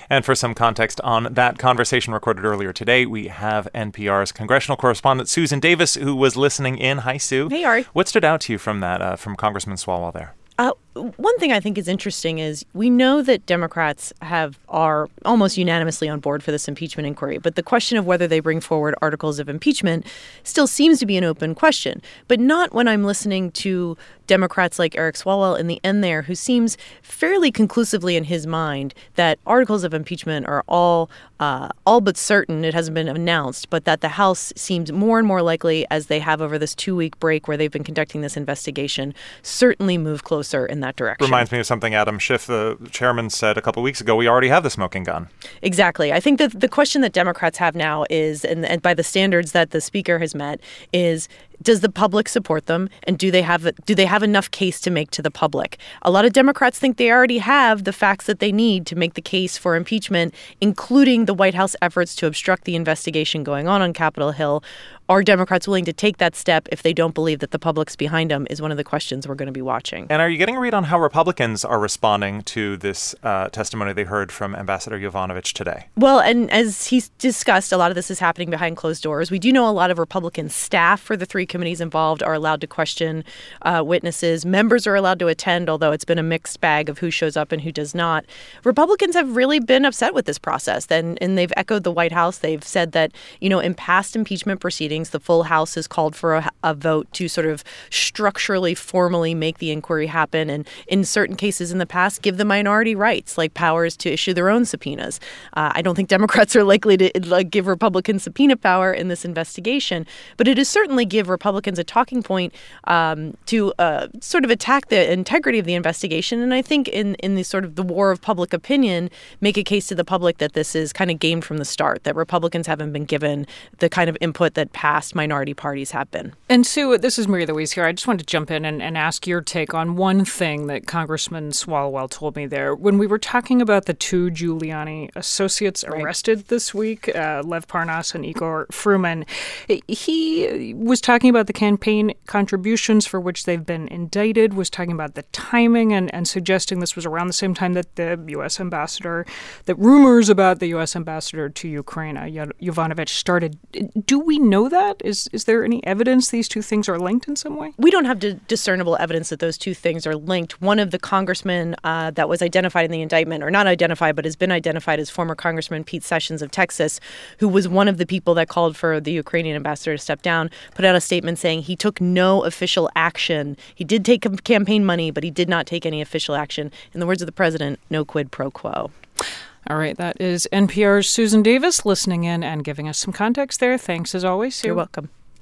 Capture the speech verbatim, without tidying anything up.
And for some context on that conversation recorded earlier today, we have N P R's congressional correspondent Susan Davis, who was listening in. Hi, Sue. Hey, Ari. What stood out to you from that, uh, from Congressman Swalwell there? Uh, one thing I think is interesting is we know that Democrats have are almost unanimously on board for this impeachment inquiry, but the question of whether they bring forward articles of impeachment still seems to be an open question. But not when I'm listening to Democrats like Eric Swalwell in the end there, who seems fairly conclusively in his mind that articles of impeachment are all uh, all but certain. It hasn't been announced, but that the House seems more and more likely, as they have over this two-week break where they've been conducting this investigation, certainly move closer in that direction. Reminds me of something Adam Schiff, the chairman, said a couple of weeks ago. We already have the smoking gun. Exactly. I think that the question that Democrats have now is, and, and by the standards that the speaker has met, is does the public support them, and do they have do they have enough case to make to the public? A lot of Democrats think they already have the facts that they need to make the case for impeachment, including the White House efforts to obstruct the investigation going on on Capitol Hill. Are Democrats willing to take that step if they don't believe that the public's behind them is one of the questions we're going to be watching. And are you getting a read on how Republicans are responding to this uh, testimony they heard from Ambassador Yovanovitch today? Well, and as he's discussed, a lot of this is happening behind closed doors. We do know a lot of Republican staff for the three committees involved are allowed to question uh, witnesses. Members are allowed to attend, although it's been a mixed bag of who shows up and who does not. Republicans have really been upset with this process, and, and they've echoed the White House. They've said that, you know, in past impeachment proceedings, the full House has called for a, a vote to sort of structurally, formally make the inquiry happen. And in certain cases in the past, give the minority rights, like powers to issue their own subpoenas. Uh, I don't think Democrats are likely to like, give Republicans subpoena power in this investigation, but it is certainly give Republicans a talking point um, to uh, sort of attack the integrity of the investigation. And I think in, in the sort of the war of public opinion, make a case to the public that this is kind of gamed from the start, that Republicans haven't been given the kind of input that past minority parties have been. And Sue, this is Marie Louise here. I just wanted to jump in and, and ask your take on one thing that Congressman Swalwell told me there. When we were talking about the two Giuliani associates right. arrested this week, uh, Lev Parnas and Igor Fruman, he was talking about the campaign contributions for which they've been indicted, was talking about the timing and, and suggesting this was around the same time that the U S ambassador, that rumors about the U S ambassador to Ukraine, uh, Yovanovitch, started. Do we know that? Is is there any evidence these two things are linked in some way? We don't have discernible evidence that those two things are linked. One of the congressmen uh, that was identified in the indictment, or not identified, but has been identified as former Congressman Pete Sessions of Texas, who was one of the people that called for the Ukrainian ambassador to step down, put out a statement saying he took no official action. He did take campaign money, but he did not take any official action. In the words of the president, no quid pro quo. All right, that is N P R's Susan Davis listening in and giving us some context there. Thanks as always, Sue. You're welcome.